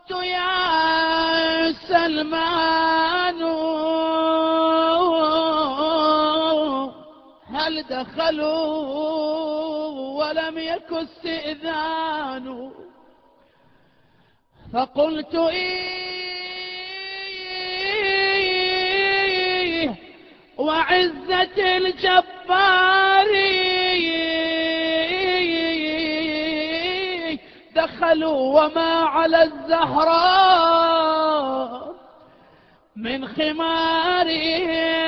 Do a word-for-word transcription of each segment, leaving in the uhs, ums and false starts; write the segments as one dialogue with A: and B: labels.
A: فقلت يا سلمان هل دخلوا ولم يك استئذان؟ فقلت إيه وعزة الجبار دخلوا وما على الزهراء من خماري،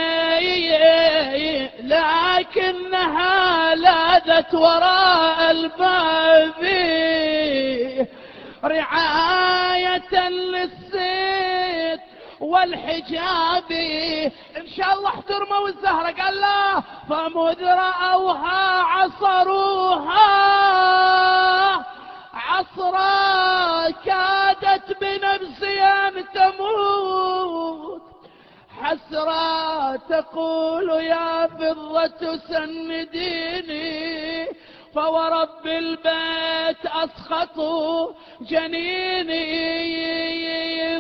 A: لكنها لاذت وراء الباب رعاية للصيت والحجاب. ان شاء الله احترموا الزهرة. قال لا فمذ رأوها عصروها عصرا كادت بنفسي ان تموت حسرا تقول يا فضة سنديني فورب البيت أسخطوا جنيني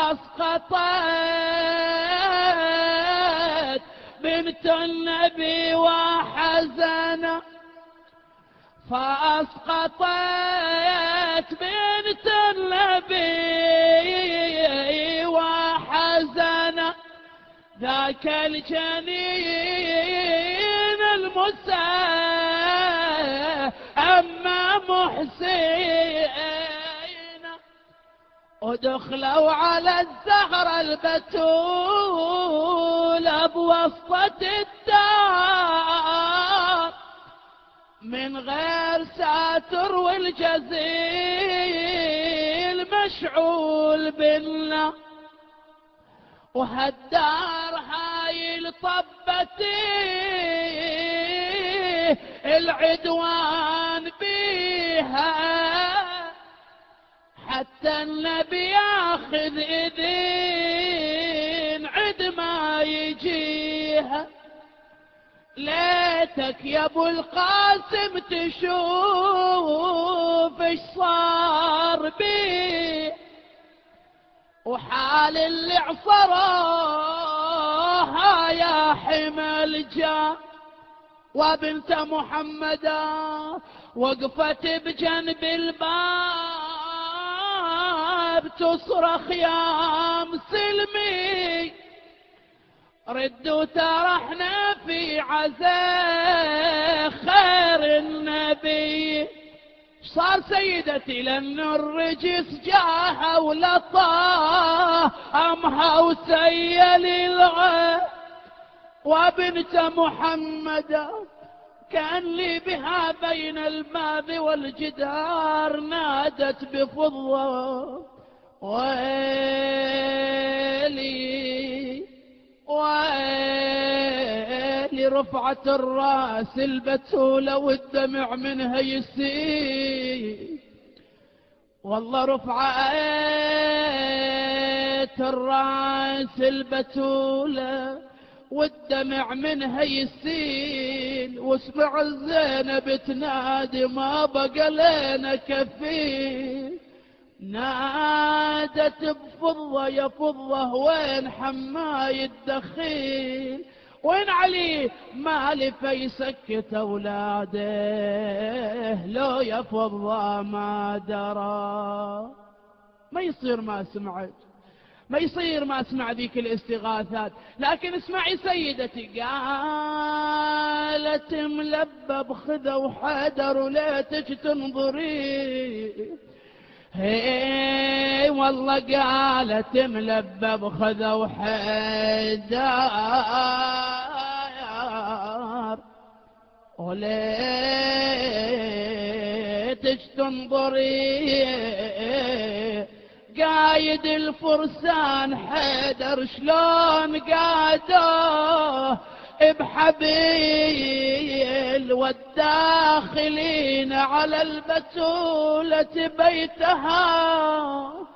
A: فأسقطت بنت النبي وحزنا فأسقطت بنت النبي وحزنا ذاك الجنين المسيء أما محسين. ودخلوا على الزهرة البتول بوسطة الدار من غير ساتر والجزيل مشعول بالله، وهالدار هاي الطبتي العدوان بيها حتى النبي ياخذ اذن عد ما يجيها. ليتك يا ابو القاسم تشوف ايش صار بيه وحال اللي عصروها يا حمل جا. وبنت محمدا وقفت بجنب الباب تصرخ يا مسلمي ردوا ترحنا في عزاء خير النبي. صار سيدتي لأن الرجس جاها ولطاه أمها وسيل الغى. وبنت محمد كان لي بها بين الباب والجدار نادت بفضة ويلي ويلي رفعت الراس البتولة والدمع منها يسيل. والله رفعت الراس البتولة والدمع منها يسيل. واسمع الزينب تنادي ما بقى لنا كفيل. نادت بفضة يا فضة وين حماي الدخيل وين علي مالي فيسكت اولاده لو يا فضة ما درى. ما يصير ما سمعت ما يصير ما اسمع ذيك الاستغاثات. لكن اسمعي سيدتي قالت ملبب خذا وحدر وليتك تنظري. هي والله قالت ملبب خذا وحدر وليتك تنظري. قايد الفرسان حيدر شلون قادوه بحبيل والداخلين على البتولة بيتها